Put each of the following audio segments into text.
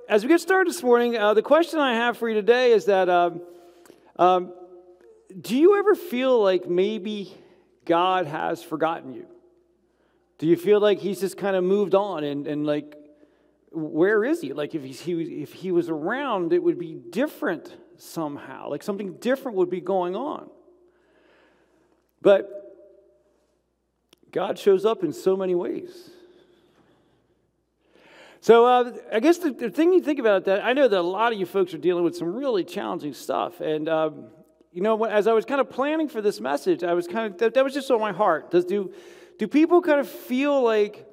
as we get started this morning, the question I have for you today is that do you ever feel like maybe God has forgotten you? Do you feel like he's just kind of moved on and like, where is he? Like if he was around, it would be different somehow. Like something different would be going on. But God shows up in so many ways. So I guess the thing you think about that, I know that a lot of you folks are dealing with some really challenging stuff. And, as I was kind of planning for this message, I was kind of, that was just on my heart. Do people kind of feel like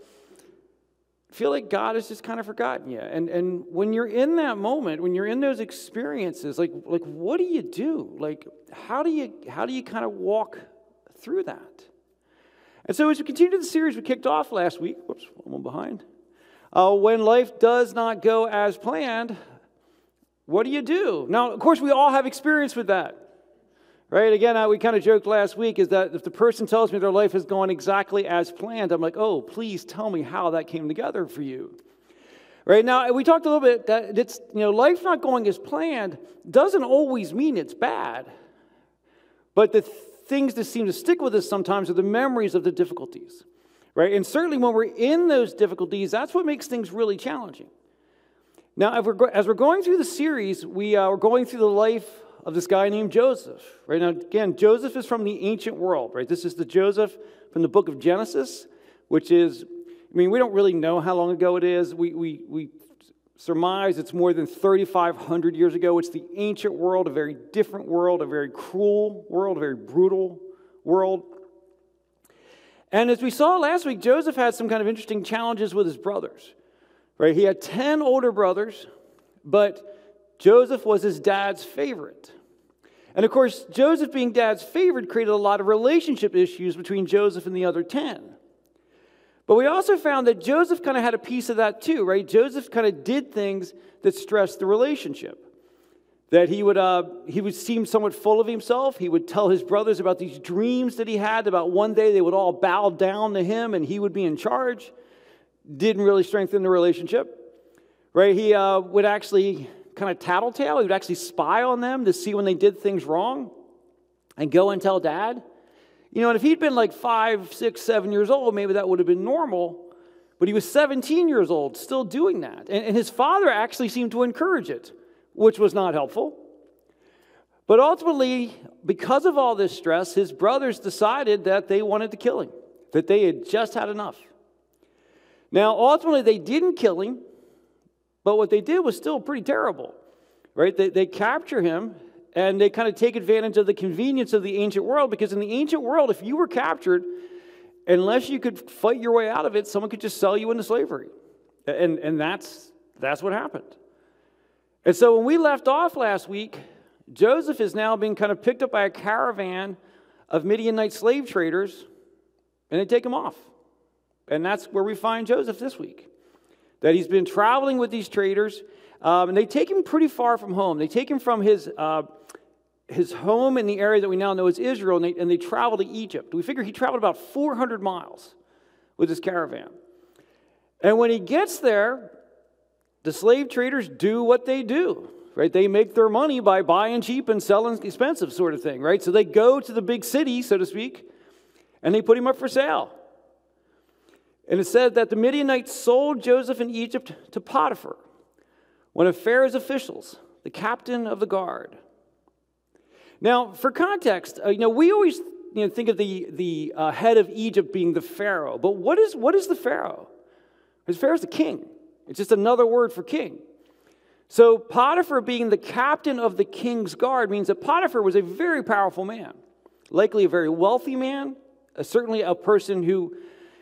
God has just kind of forgotten you? And when you're in that moment, when you're in those experiences, like what do you do? Like, how do you kind of walk through that? And so as we continue the series we kicked off last week, whoops, one behind. When life does not go as planned, what do you do? Now, of course, we all have experience with that, right? Again, we kind of joked last week is that if the person tells me their life has gone exactly as planned, I'm like, oh, please tell me how that came together for you. Right now, we talked a little bit that it's, life not going as planned doesn't always mean it's bad. But the things that seem to stick with us sometimes are the memories of the difficulties. Right? And certainly when we're in those difficulties, that's what makes things really challenging. Now, as we're going through the series, we're going through the life of this guy named Joseph. Right? Now, again, Joseph is from the ancient world. Right? This is the Joseph from the book of Genesis, which is, we don't really know how long ago it is. We surmise it's more than 3,500 years ago. It's the ancient world, a very different world, a very cruel world, a very brutal world. And as we saw last week, Joseph had some kind of interesting challenges with his brothers. Right? He had 10 older brothers, but Joseph was his dad's favorite. And of course, Joseph being dad's favorite created a lot of relationship issues between Joseph and the other 10. But we also found that Joseph kind of had a piece of that too, right? Joseph kind of did things that stressed the relationship. That he would seem somewhat full of himself. He would tell his brothers about these dreams that he had about one day they would all bow down to him and he would be in charge. Didn't really strengthen the relationship, right? He would actually kind of tattletale. He would actually spy on them to see when they did things wrong and go and tell dad. And if he'd been like 5, 6, 7 years old, maybe that would have been normal. But he was 17 years old, still doing that. And his father actually seemed to encourage it, which was not helpful. But ultimately, because of all this stress, his brothers decided that they wanted to kill him, that they had just had enough. Now, ultimately, they didn't kill him, but what they did was still pretty terrible, right? They capture him, and they kind of take advantage of the convenience of the ancient world, because in the ancient world, if you were captured, unless you could fight your way out of it, someone could just sell you into slavery. And that's what happened. And so when we left off last week, Joseph is now being kind of picked up by a caravan of Midianite slave traders, and they take him off. And that's where we find Joseph this week. That he's been traveling with these traders, and they take him pretty far from home. They take him from his home in the area that we now know as Israel, and they travel to Egypt. We figure he traveled about 400 miles with his caravan. And when he gets there, the slave traders do what they do, right? They make their money by buying cheap and selling expensive sort of thing, right? So they go to the big city, so to speak, and they put him up for sale. And it said that the Midianites sold Joseph in Egypt to Potiphar, one of Pharaoh's officials, the captain of the guard. Now, for context, we always think of the head of Egypt being the Pharaoh. But what is the Pharaoh? Because Pharaoh's the king. It's just another word for king. So Potiphar being the captain of the king's guard means that Potiphar was a very powerful man, likely a very wealthy man, certainly a person who,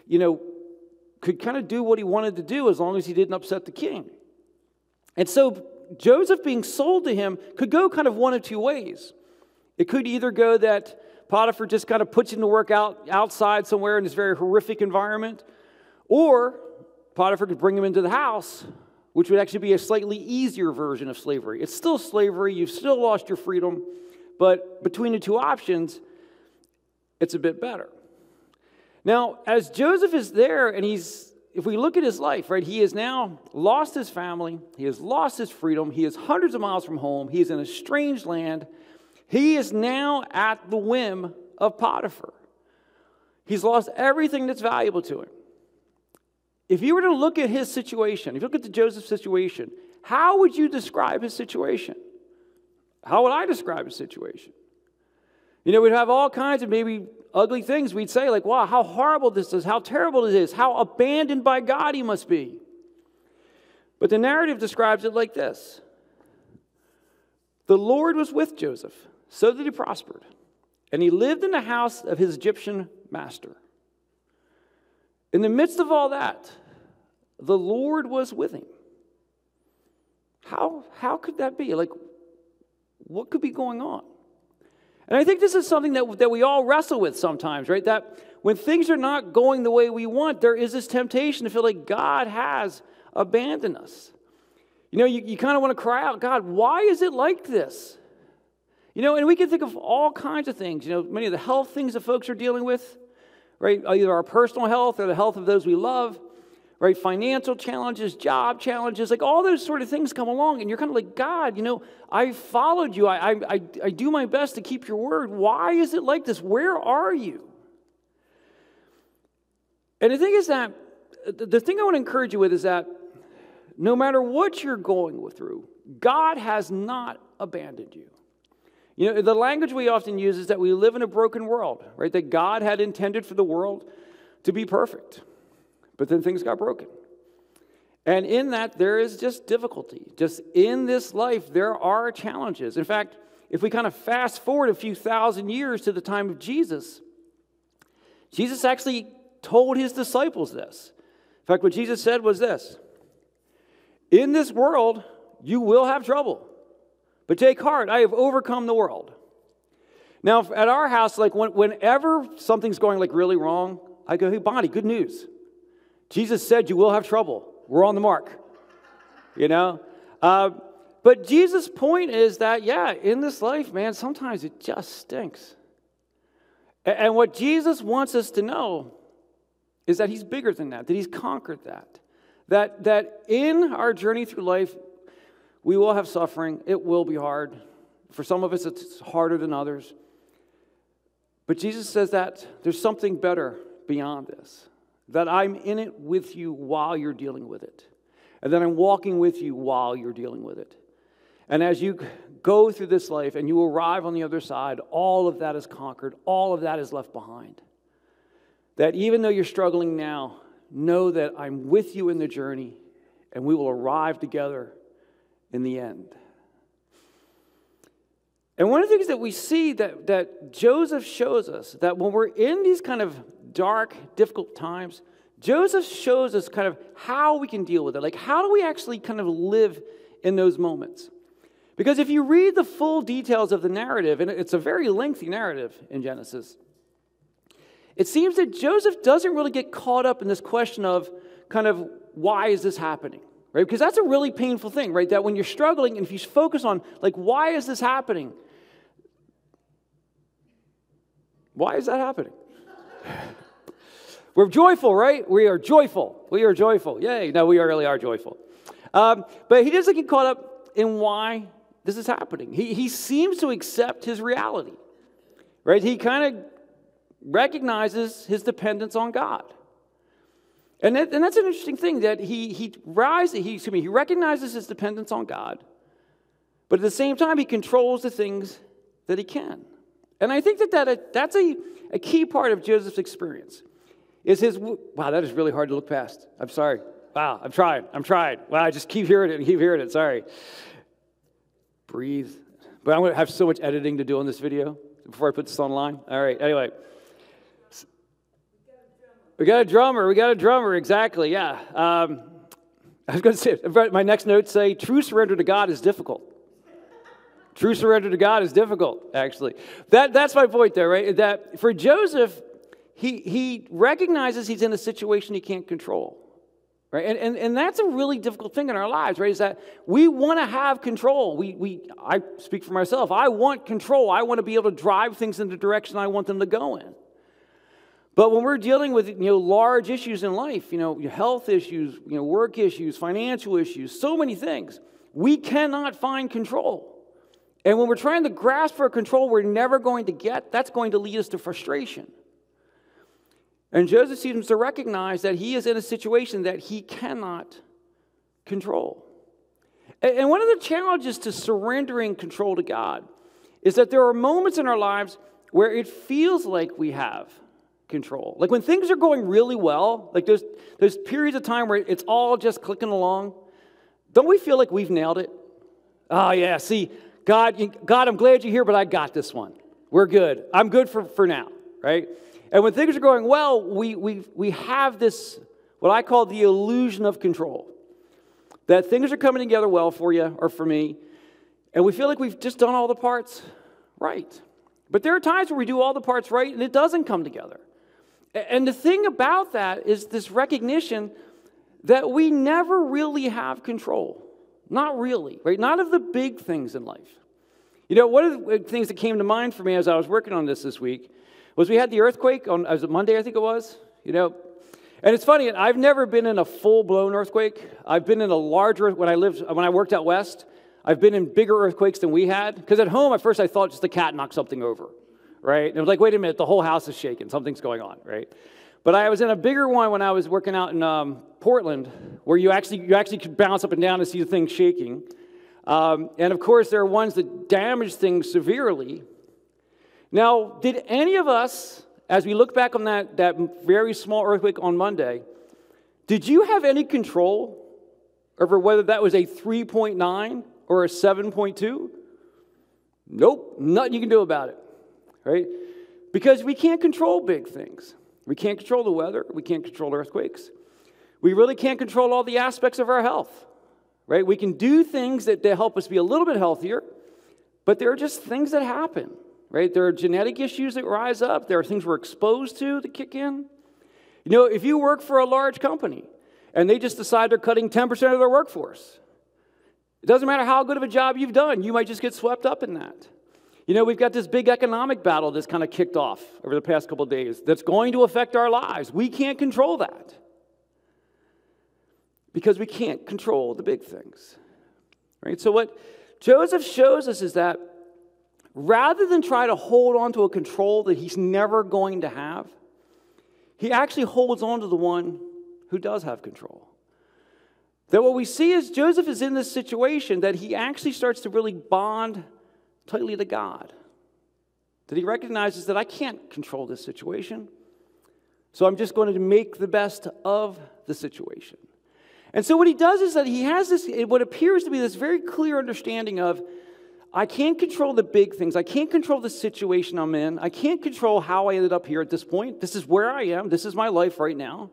could kind of do what he wanted to do as long as he didn't upset the king. And so Joseph being sold to him could go kind of one of two ways. It could either go that Potiphar just kind of puts him to work outside somewhere in this very horrific environment, or Potiphar could bring him into the house, which would actually be a slightly easier version of slavery. It's still slavery, you've still lost your freedom, but between the two options, it's a bit better. Now, as Joseph is there and he's if we look at his life, right, he has now lost his family, he has lost his freedom, he is hundreds of miles from home, he is in a strange land, he is now at the whim of Potiphar. He's lost everything that's valuable to him. If you were to look at his situation, if you look at the Joseph situation, how would you describe his situation? How would I describe his situation? You know, we'd have all kinds of maybe ugly things. We'd say like, wow, how horrible this is, how terrible it is, how abandoned by God he must be. But the narrative describes it like this. The Lord was with Joseph, so that he prospered, and he lived in the house of his Egyptian master. In the midst of all that, the Lord was with him. How could that be? Like, what could be going on? And I think this is something that we all wrestle with sometimes, right? That when things are not going the way we want, there is this temptation to feel like God has abandoned us. You know, you kind of want to cry out, God, why is it like this? You know, and we can think of all kinds of things. You know, many of the health things that folks are dealing with, right? Either our personal health or the health of those we love, right? Financial challenges, job challenges, like all those sort of things come along, and you're kind of like, God, you know, I followed you. I do my best to keep your word. Why is it like this? Where are you? And the thing is that, the thing I want to encourage you with is that no matter what you're going through, God has not abandoned you. You know, the language we often use is that we live in a broken world, right? That God had intended for the world to be perfect. But then things got broken. And in that, there is just difficulty. Just in this life, there are challenges. In fact, if we kind of fast forward a few thousand years to the time of Jesus, Jesus actually told his disciples this. In fact, what Jesus said was this: in this world, you will have trouble. But take heart, I have overcome the world. Now, at our house, like whenever something's going like really wrong, I go, hey, Bonnie, good news. Jesus said you will have trouble. We're on the mark. You know? But Jesus' point is that, yeah, in this life, man, sometimes it just stinks. And what Jesus wants us to know is that he's bigger than that he's conquered that. That in our journey through life, we will have suffering. It will be hard. For some of us, it's harder than others. But Jesus says that there's something better beyond this. That I'm in it with you while you're dealing with it. And that I'm walking with you while you're dealing with it. And as you go through this life and you arrive on the other side, all of that is conquered. All of that is left behind. That even though you're struggling now, know that I'm with you in the journey and we will arrive together in the end. And one of the things that we see that Joseph shows us, that when we're in these kind of dark, difficult times, Joseph shows us kind of how we can deal with it. Like, how do we actually kind of live in those moments? Because if you read the full details of the narrative, and it's a very lengthy narrative in Genesis, it seems that Joseph doesn't really get caught up in this question of kind of, why is this happening? Right? Because that's a really painful thing, right? That when you're struggling, and if you focus on, like, why is this happening? Why is that happening? We're joyful, right? We are joyful. We are joyful. Yay. No, we really are joyful. But he doesn't get caught up in why this is happening. He seems to accept his reality, right? He kind of recognizes his dependence on God. And that's an interesting thing, that he recognizes his dependence on God, but at the same time, he controls the things that he can. And I think that's a key part of Joseph's experience. Wow, that is really hard to look past. I'm sorry. Wow, I'm trying. Wow, I just keep hearing it. Sorry. Breathe. But I'm going to have so much editing to do on this video before I put this online. All right, anyway. We got a drummer, exactly, yeah. I was going to say, my next notes say, true surrender to God is difficult. True surrender to God is difficult, actually. That's my point there, right? That for Joseph, he recognizes he's in a situation he can't control, right? And that's a really difficult thing in our lives, right? Is that we want to have control. I speak for myself. I want control. I want to be able to drive things in the direction I want them to go in. But when we're dealing with large issues in life, health issues, work issues, financial issues, so many things, we cannot find control. And when we're trying to grasp for control we're never going to get, that's going to lead us to frustration. And Joseph seems to recognize that he is in a situation that he cannot control. And one of the challenges to surrendering control to God is that there are moments in our lives where it feels like we have control. Like when things are going really well, like there's periods of time where it's all just clicking along. Don't we feel like we've nailed it? Oh yeah, see, God, I'm glad you're here, but I got this one. We're good. I'm good for now, right? And when things are going well, we have this, what I call the illusion of control. That things are coming together well for you or for me, and we feel like we've just done all the parts right. But there are times where we do all the parts right and it doesn't come together. And the thing about that is this recognition that we never really have control. Not really, right? Not of the big things in life. One of the things that came to mind for me as I was working on this week was we had the earthquake on, was it Monday, I think it was? And it's funny, I've never been in a full-blown earthquake. I've been in a larger, when I worked out west, I've been in bigger earthquakes than we had. Because at home, at first I thought just the cat knocked something over, right? And it was like, wait a minute, the whole house is shaking. Something's going on, right? But I was in a bigger one when I was working out in Portland, where you actually could bounce up and down and see the thing shaking. And of course, there are ones that damage things severely. Now, did any of us, as we look back on that very small earthquake on Monday, did you have any control over whether that was a 3.9 or a 7.2? Nope, nothing you can do about it, right? Because we can't control big things. We can't control the weather. We can't control earthquakes. We really can't control all the aspects of our health, right? We can do things that help us be a little bit healthier, but there are just things that happen. Right? There are genetic issues that rise up. There are things we're exposed to that kick in. If you work for a large company and they just decide they're cutting 10% of their workforce, it doesn't matter how good of a job you've done, you might just get swept up in that. We've got this big economic battle that's kind of kicked off over the past couple of days that's going to affect our lives. We can't control that because we can't control the big things. Right? So what Joseph shows us is that rather than try to hold on to a control that he's never going to have, he actually holds on to the one who does have control. That what we see is Joseph is in this situation that he actually starts to really bond tightly to God. That he recognizes that I can't control this situation, so I'm just going to make the best of the situation. And so what he does is that he has this, what appears to be this very clear understanding of, I can't control the big things. I can't control the situation I'm in. I can't control how I ended up here at this point. This is where I am. This is my life right now.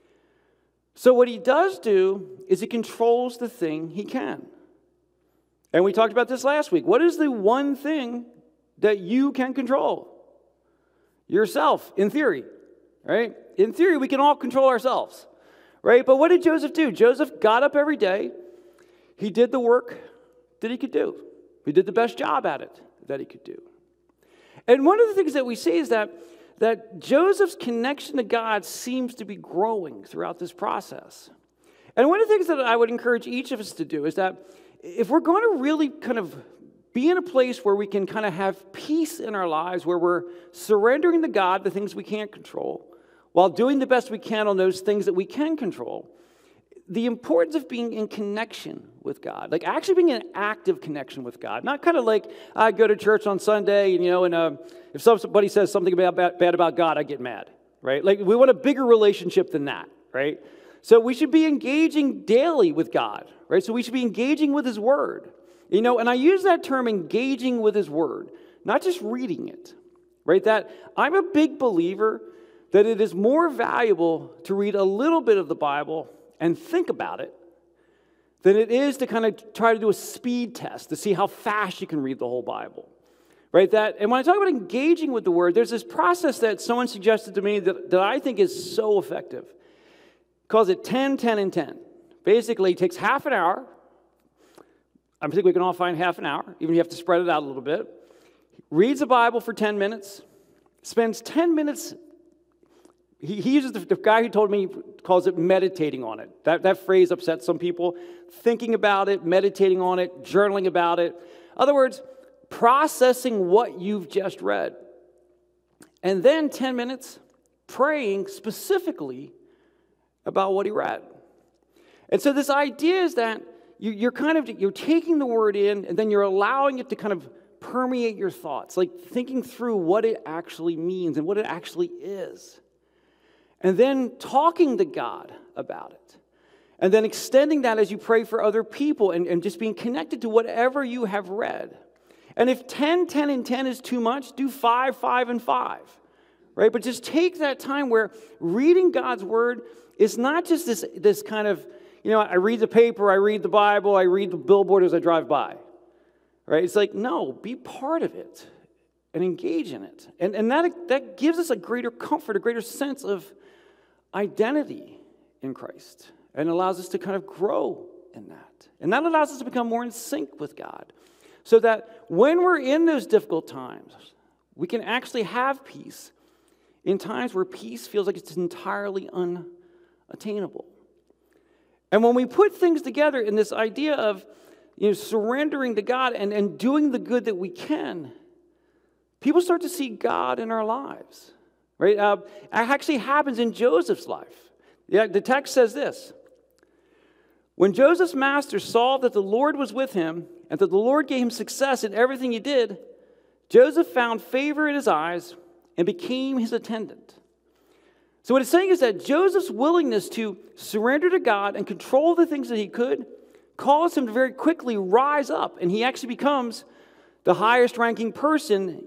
So what he does do is he controls the thing he can. And we talked about this last week. What is the one thing that you can control? Yourself, in theory, right? In theory, we can all control ourselves, right? But what did Joseph do? Joseph got up every day. He did the work that he could do. He did the best job at it that he could do. And one of the things that we see is that Joseph's connection to God seems to be growing throughout this process. And one of the things that I would encourage each of us to do is that if we're going to really kind of be in a place where we can kind of have peace in our lives, where we're surrendering to God the things we can't control, while doing the best we can on those things that we can control, the importance of being in connection with God, like actually being in active connection with God, not kind of like I go to church on Sunday and if somebody says something bad about God, I get mad, right? Like we want a bigger relationship than that, right? So we should be engaging daily with God, right? So we should be engaging with His Word, and I use that term engaging with His Word, not just reading it, right? That I'm a big believer that it is more valuable to read a little bit of the Bible and think about it than it is to kind of try to do a speed test to see how fast you can read the whole Bible, right? And when I talk about engaging with the Word, there's this process that someone suggested to me that I think is so effective. It calls it 10, 10, and 10. Basically, it takes half an hour. I think we can all find half an hour, even if you have to spread it out a little bit. Reads the Bible for 10 minutes, spends 10 minutes He uses the guy who told me calls it meditating on it. That phrase upsets some people. Thinking about it, meditating on it, journaling about it. In other words, processing what you've just read. And then 10 minutes praying specifically about what he read. And so this idea is that you're taking the word in, and then you're allowing it to kind of permeate your thoughts, like thinking through what it actually means and what it actually is. And then talking to God about it. And then extending that as you pray for other people and just being connected to whatever you have read. And if 10, 10, and 10 is too much, do 5, 5, and 5. Right? But just take that time where reading God's word is not just this kind of, I read the paper, I read the Bible, I read the billboard as I drive by. Right? It's like, no, be part of it and engage in it. And that gives us a greater comfort, a greater sense of identity in Christ, and allows us to kind of grow in that. And that allows us to become more in sync with God, so that when we're in those difficult times, we can actually have peace in times where peace feels like it's entirely unattainable. And when we put things together in this idea of surrendering to God and doing the good that we can, people start to see God in our lives. Right? It actually happens in Joseph's life. Yeah, the text says this. When Joseph's master saw that the Lord was with him and that the Lord gave him success in everything he did, Joseph found favor in his eyes and became his attendant. So what it's saying is that Joseph's willingness to surrender to God and control the things that he could caused him to very quickly rise up, and he actually becomes the highest ranking person,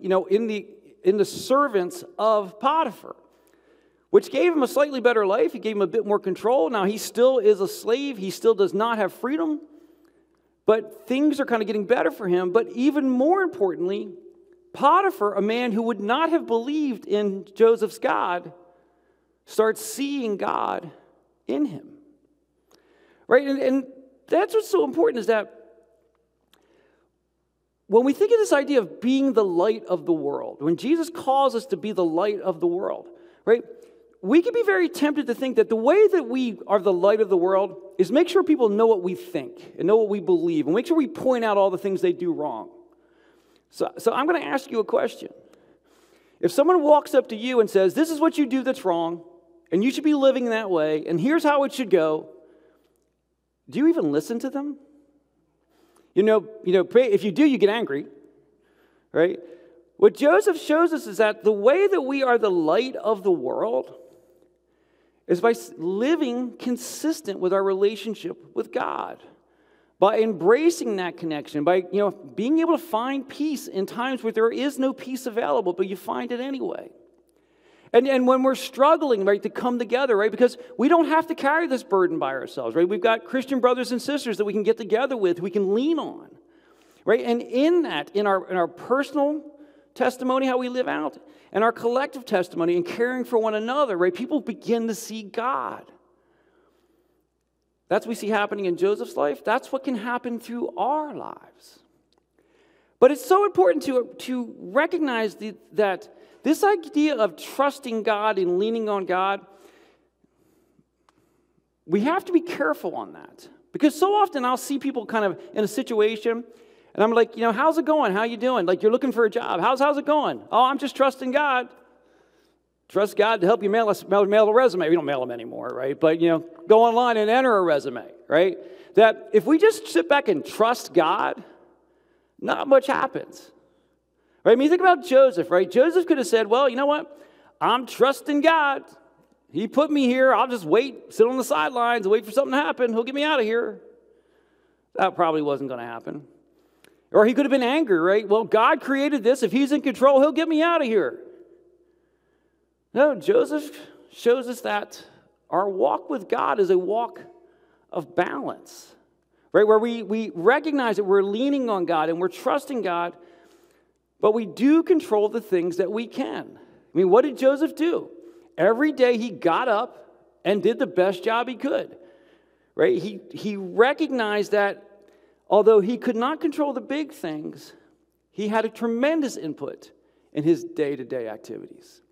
in the servants of Potiphar, which gave him a slightly better life. He gave him a bit more control. Now, he still is a slave. He still does not have freedom, but things are kind of getting better for him. But even more importantly, Potiphar, a man who would not have believed in Joseph's God, starts seeing God in him. Right? And that's what's so important, is that when we think of this idea of being the light of the world, when Jesus calls us to be the light of the world, right, we can be very tempted to think that the way that we are the light of the world is make sure people know what we think and know what we believe, and make sure we point out all the things they do wrong. So I'm going to ask you a question. If someone walks up to you and says, this is what you do that's wrong, and you should be living that way, and here's how it should go, do you even listen to them? If you do, you get angry, right? What Joseph shows us is that the way that we are the light of the world is by living consistent with our relationship with God, by embracing that connection, by being able to find peace in times where there is no peace available, but you find it anyway. And when we're struggling, right, to come together, right, because we don't have to carry this burden by ourselves, right? We've got Christian brothers and sisters that we can get together with, we can lean on, right? And in that, in our personal testimony, how we live out, and our collective testimony and caring for one another, right, people begin to see God. That's what we see happening in Joseph's life. That's what can happen through our lives. But it's so important to recognize that this idea of trusting God and leaning on God, we have to be careful on that. Because so often I'll see people kind of in a situation, and I'm like, how's it going? How you doing? Like, you're looking for a job. How's it going? Oh, I'm just trusting God. Trust God to help you mail a resume. We don't mail them anymore, right? But, go online and enter a resume, right? That if we just sit back and trust God, not much happens. Right? I mean, think about Joseph, right? Joseph could have said, well, you know what? I'm trusting God. He put me here. I'll just sit on the sidelines, wait for something to happen. He'll get me out of here. That probably wasn't going to happen. Or he could have been angry, right? Well, God created this. If he's in control, he'll get me out of here. No, Joseph shows us that our walk with God is a walk of balance, right? Where we recognize that we're leaning on God and we're trusting God, but we do control the things that we can. I mean, what did Joseph do? Every day he got up and did the best job he could, right? He recognized that although he could not control the big things, he had a tremendous input in his day-to-day activities.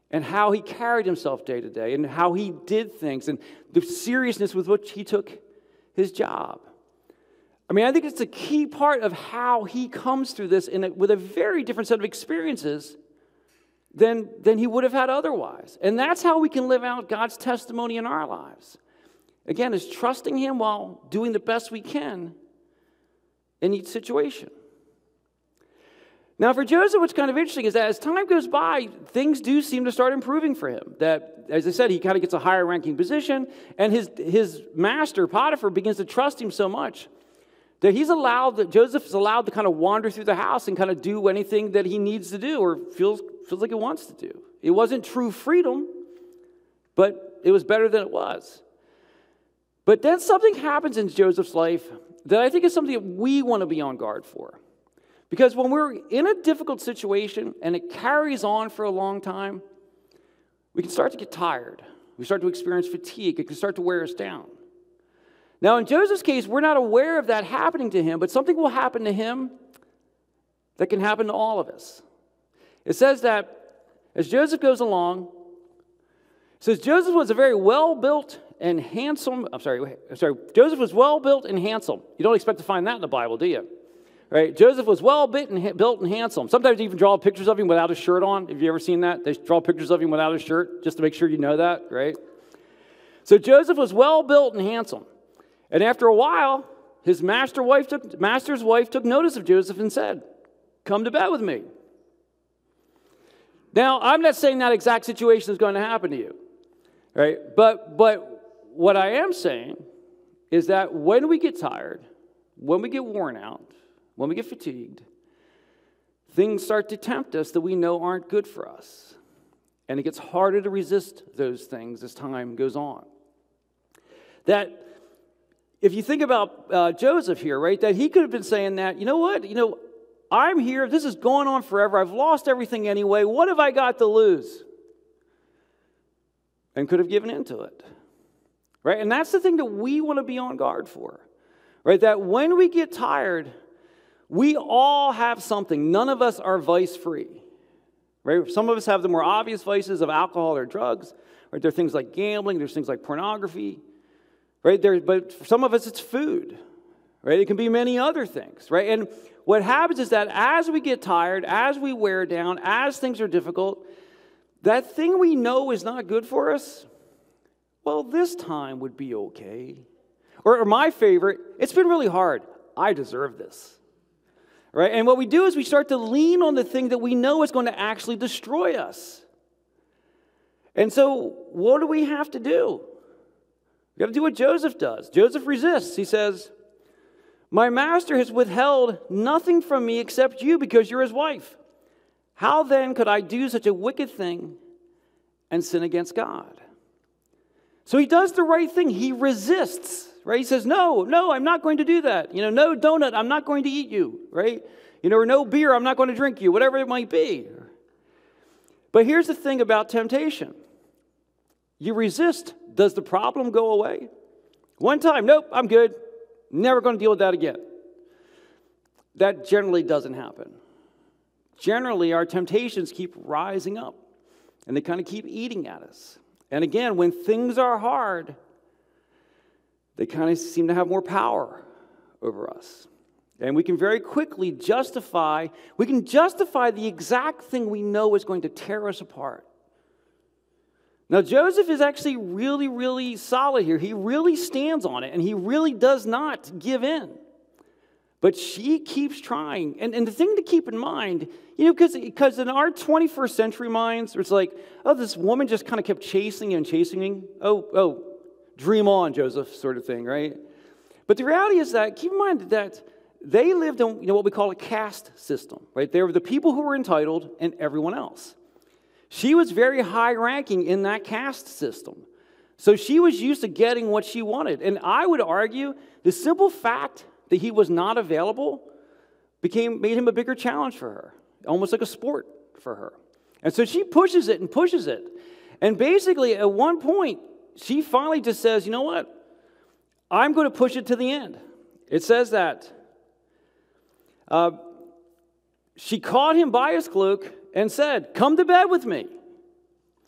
and how he carried himself day to day and how he did things and the seriousness with which he took his job. I mean, I think it's a key part of how he comes through this with a very different set of experiences than he would have had otherwise. And that's how we can live out God's testimony in our lives. Again, is trusting him while doing the best we can in each situation. Now, for Joseph, what's kind of interesting is that as time goes by, things do seem to start improving for him. That, as I said, he kind of gets a higher ranking position, and his master, Potiphar, begins to trust him so much that Joseph is allowed to kind of wander through the house and kind of do anything that he needs to do or feels like he wants to do. It wasn't true freedom, but it was better than it was. But then something happens in Joseph's life that I think is something that we want to be on guard for. Because when we're in a difficult situation and it carries on for a long time, we can start to get tired. We start to experience fatigue. It can start to wear us down. Now, in Joseph's case, we're not aware of that happening to him, but something will happen to him that can happen to all of us. It says that as Joseph goes along, it says Joseph was a very well-built and handsome. Joseph was well-built and handsome. You don't expect to find that in the Bible, do you? Right? Joseph was well-built and handsome. Sometimes they even draw pictures of him without a shirt on. Have you ever seen that? They draw pictures of him without a shirt just to make sure you know that, right? So Joseph was well-built and handsome. And after a while, his master's wife took notice of Joseph and said, "Come to bed with me." Now, I'm not saying that exact situation is going to happen to you, right? But what I am saying is that when we get tired, when we get worn out, when we get fatigued, things start to tempt us that we know aren't good for us. And it gets harder to resist those things as time goes on. That if you think about Joseph here, right, that he could have been saying that, you know what, I'm here, this is going on forever, I've lost everything anyway, what have I got to lose? And could have given in to it, right? And that's the thing that we want to be on guard for, right? That when we get tired, we all have something. None of us are vice-free, right? Some of us have the more obvious vices of alcohol or drugs, right? There are things like gambling, there's things like pornography, right? But for some of us, it's food, right? It can be many other things, right? And what happens is that as we get tired, as we wear down, as things are difficult, that thing we know is not good for us, well, this time would be okay. Or my favorite, it's been really hard. I deserve this. Right? And what we do is we start to lean on the thing that we know is going to actually destroy us. And so what do we have to do? We have to do what Joseph does. Joseph resists. He says, "My master has withheld nothing from me except you because you're his wife. How then could I do such a wicked thing and sin against God?" So he does the right thing. He resists. Right? He says, no, I'm not going to do that. No donut, I'm not going to eat you. Right? Or no beer, I'm not going to drink you, whatever it might be. But here's the thing about temptation. You resist. Does the problem go away? One time, nope, I'm good. Never going to deal with that again. That generally doesn't happen. Generally, our temptations keep rising up, and they kind of keep eating at us. And again, when things are hard, they kind of seem to have more power over us. And we can very quickly justify the exact thing we know is going to tear us apart. Now, Joseph is actually really, really solid here. He really stands on it, and he really does not give in. But she keeps trying. And the thing to keep in mind, because in our 21st century minds, it's like, oh, this woman just kind of kept chasing and chasing me. Oh, dream on, Joseph, sort of thing, right? But the reality is that, keep in mind that they lived in what we call a caste system, right? They were the people who were entitled and everyone else. She was very high-ranking in that caste system. So she was used to getting what she wanted. And I would argue the simple fact that he was not available made him a bigger challenge for her, almost like a sport for her. And so she pushes it and pushes it. And basically, at one point, she finally just says, you know what? I'm going to push it to the end. It says that she caught him by his cloak and said, "Come to bed with me."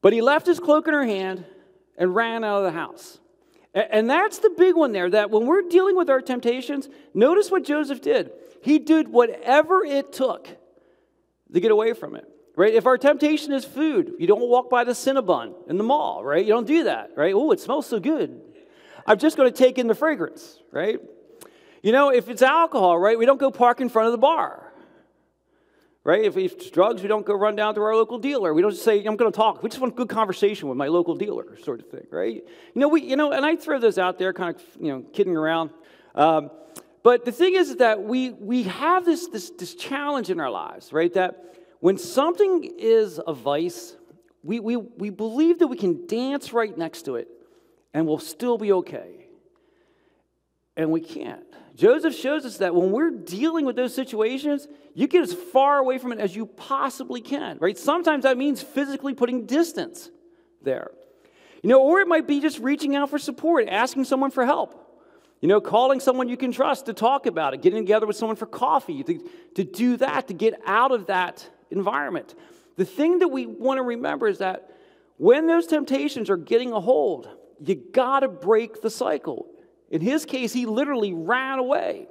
But he left his cloak in her hand and ran out of the house. And that's the big one there, that when we're dealing with our temptations, notice what Joseph did. He did whatever it took to get away from it, right? If our temptation is food, you don't walk by the Cinnabon in the mall, right? You don't do that, right? Oh, it smells so good. I'm just going to take in the fragrance, right? You know, if it's alcohol, right, we don't go park in front of the bar, right? If it's drugs, we don't go run down to our local dealer. We don't just say, I'm going to talk. We just want a good conversation with my local dealer, sort of thing, right? And I throw those out there, kind of, kidding around. But the thing is that we have this challenge in our lives, right? That when something is a vice, we believe that we can dance right next to it and we'll still be okay. And we can't. Joseph shows us that when we're dealing with those situations, you get as far away from it as you possibly can, right? Sometimes that means physically putting distance there. Or it might be just reaching out for support, asking someone for help. Calling someone you can trust to talk about it, getting together with someone for coffee, to do that, to get out of that environment. The thing that we want to remember is that when those temptations are getting a hold, you got to break the cycle. In his case, he literally ran away.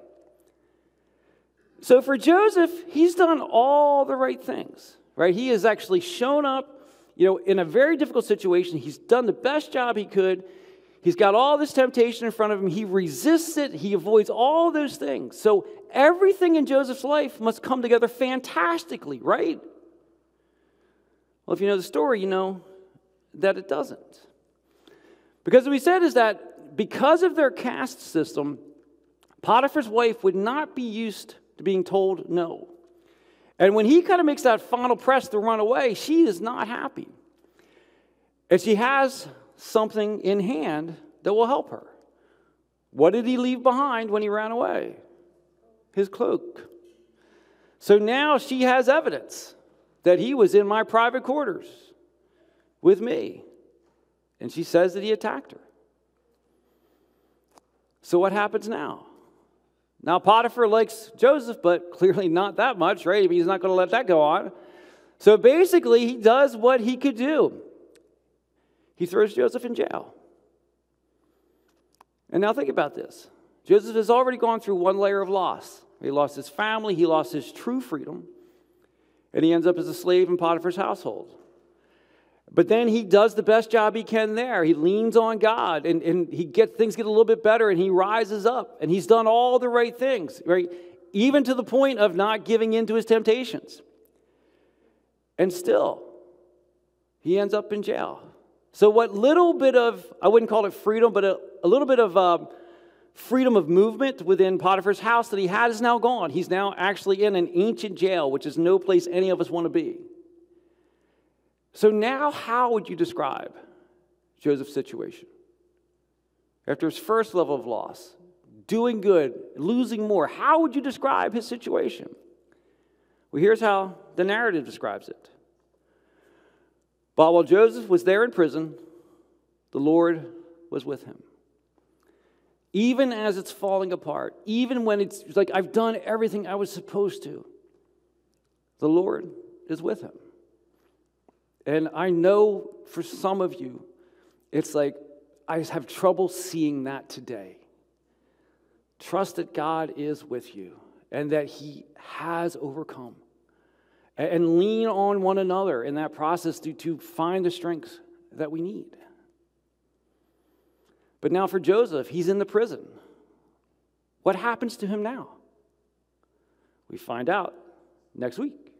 So for Joseph, he's done all the right things, right? He has actually shown up, in a very difficult situation. He's done the best job he could. He's got all this temptation in front of him. He resists it. He avoids all those things. So everything in Joseph's life must come together fantastically, right? Well, if you know the story, you know that it doesn't. Because what we said is that because of their caste system, Potiphar's wife would not be used to being told no. And when he kind of makes that final press to run away, she is not happy. And she has something in hand that will help her. What did he leave behind when he ran away? His cloak. So now she has evidence that he was in my private quarters with me. And she says that he attacked her. So what happens now? Now Potiphar likes Joseph, but clearly not that much, right? He's not going to let that go on. So basically, he does what he could do. He throws Joseph in jail. And now think about this. Joseph has already gone through one layer of loss. He lost his family, he lost his true freedom, and he ends up as a slave in Potiphar's household. But then he does the best job he can there. He leans on God, and things get a little bit better, and he rises up, and he's done all the right things, right? Even to the point of not giving in to his temptations. And still, he ends up in jail. So what little bit of, I wouldn't call it freedom, but a little bit of freedom of movement within Potiphar's house that he had is now gone. He's now actually in an ancient jail, which is no place any of us want to be. So now how would you describe Joseph's situation? After his first level of loss, doing good, losing more, how would you describe his situation? Well, here's how the narrative describes it. But while Joseph was there in prison, the Lord was with him. Even as it's falling apart, even when it's like I've done everything I was supposed to, the Lord is with him. And I know for some of you, it's like I have trouble seeing that today. Trust that God is with you and that he has overcome. And lean on one another in that process to find the strength that we need. But now for Joseph, he's in the prison. What happens to him now? We find out next week.